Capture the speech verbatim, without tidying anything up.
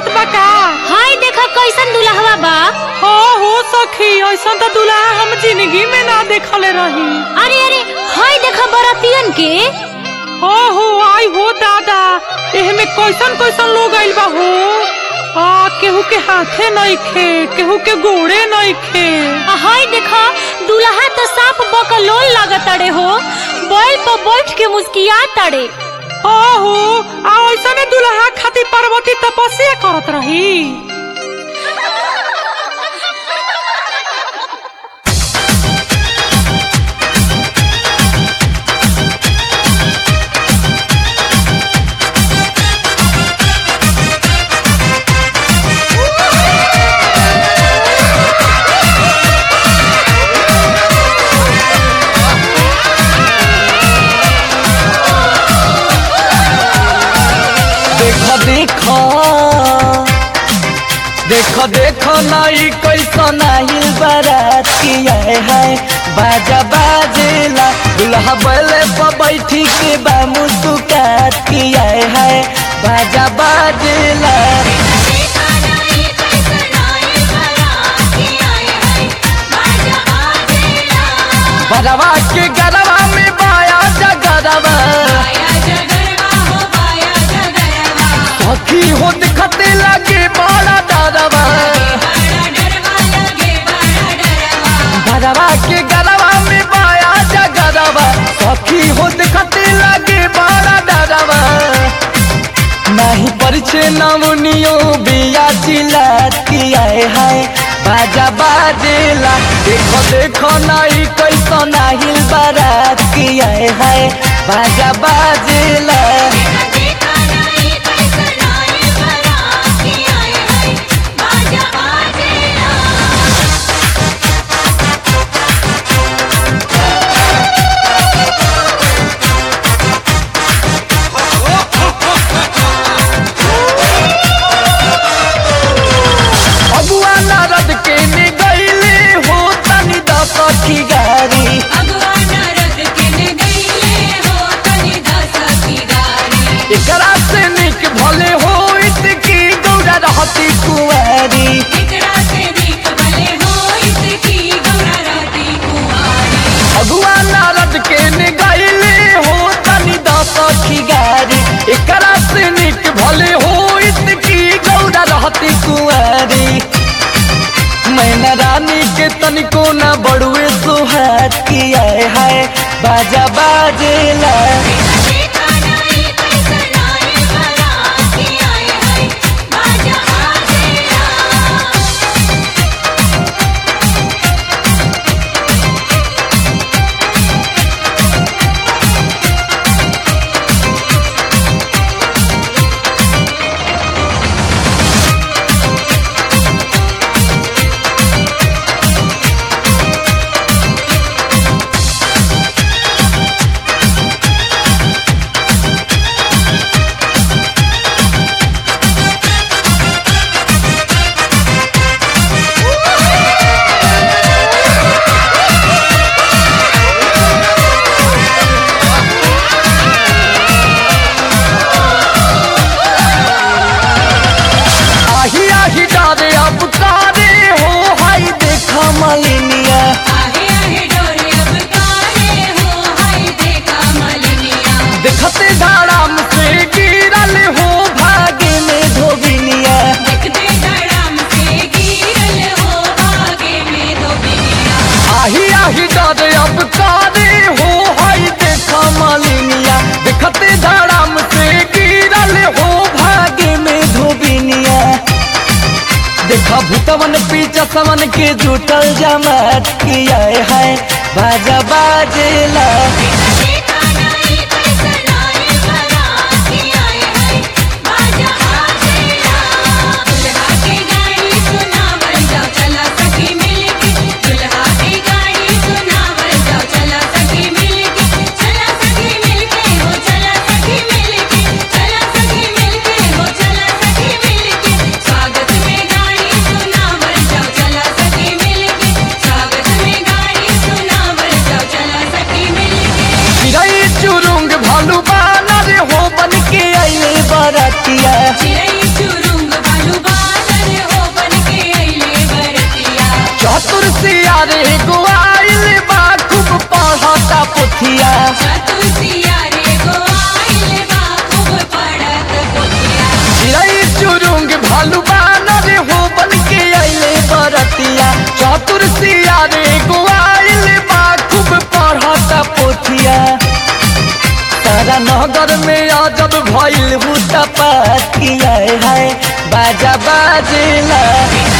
बात बा का? हाय देखा कैसन दुल्हवा बा। हाँ हो सखी, ऐसा तो दुल्हा हम जिंदगी में ना देखले रही। अरे अरे हाय देखा बरातियन के। हाँ हो आई हो दादा, एहमे कैसन कैसन लोग आइल बा हो। आ केहू के हाथे नइखे, केहू के गोड़े नइखे। हाय देखा दुल्हा तो साफ बकलोल लागताड़े हो, बैल पर बैठ के मुस्कियाताड़े। हाँ हो, आ ऐसने दुल्हा खातिर पार्वती तपस्या करत रही। देखो देखो देखो नाई कैसन आइल बाराती आए है, बाजा बाजेला दुल्हा बैले पर बैठी के बा मुस्कुराती आए है, बाजा बाजेला। बरवा के गरवा में बाया जगरवा, सखी हो दिखते लगे बड़ा डरवा। बरवा के गरवा में बाया जगरवा, सखी हो दिखते लगे बड़ा डरवा। नहीं परिचय नवनियो बिया चिल्लाती आए है, बाजा बाजेला। देखो देखो नाई कैसन आइल बाराती आए है, बाजा बाजेला। एकरा से निक भले होइत की गौरा रहती कुंवारी। अगुआ नारद के ने गईले हो तनी दस खिगारी। एकरा से निक भले होइत की गौरा रहती कुंवारी। मैना रानी के तनिको ना बड़ुए सुहात की आए है, बाजा बाजेला। देखते धड़ाम से गिरल हो भागे में धोबिनिया। आही आही डर अब कारे हो हाय देखा मालिनिया। देखते धड़ाम से गिरल हो भागे में धोबिनिया। देखा भूतवन पीछा समन के जुटल जमात किया है, बाजा बाजेला। बरतिया सिया रे गुआइल बा खूब पढ़ता पुथिया चिड़ै चुरुंग भालू बानर हो बन के अइले बरतिया चतुर सिया रे गुआइल बा खूब पढ़ता पुथिया सारा नगर में अजब भइल हुता पातिया है बाजा बाजेला